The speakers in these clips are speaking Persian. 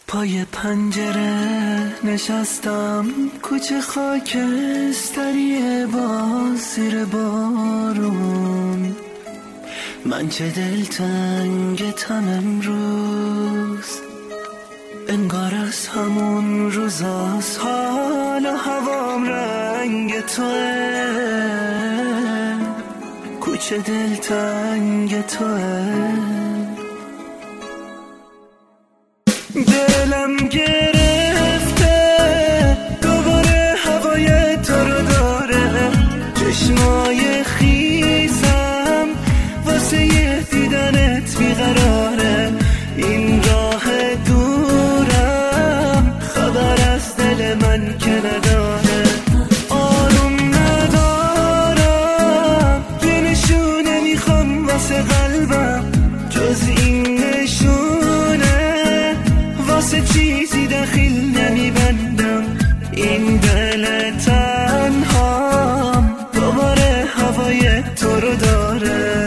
پای پنجره نشستم، کوچه خاکستریه باز زیر بارون. من چه دلتنگتم امروز، انگار از همون روزاست، حال و هوام رنگ توه، کوچه دلتنگ توه. دلم گرفته دوباره هوای تو رو داره، چشمای خیسم واسه یه دیدنت بیقراره. این راه دورم خبر از دل من که نداره، آروم ندارم، یه نشونه میخوام واسه قلبم، جز این نشونه واسه چیزی داخل نمیبندم. این دل تنهام دوباره هوای تو رو داره.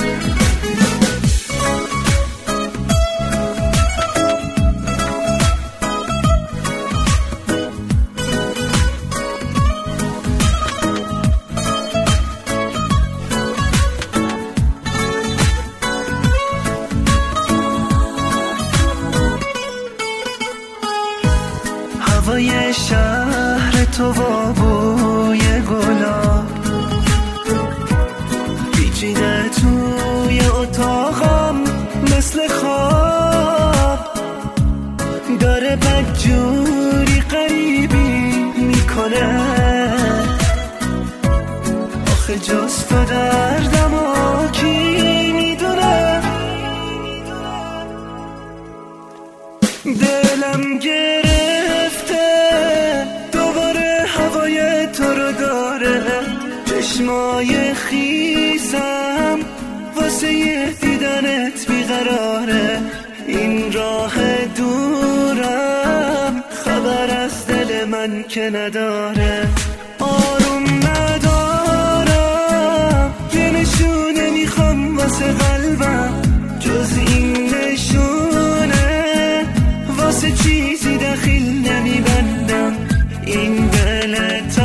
هوای شهر تو و بوی گلاب پیچیده توی اتاقم مثل خواب، داره بدجوری غریبی میکنه. آخه جز تو دردم و کی میدونه. دلم گرفته دوباره هوای تو رو داره، چشمای خیسم واسه یه دیدنت بیقراره. این راه دورم خبر از دل من که نداره، آروم ندارم، یه نشونه میخوام واسه قلبم، جز این نشونه واسه چیزی داخل نمیبندم. این دلت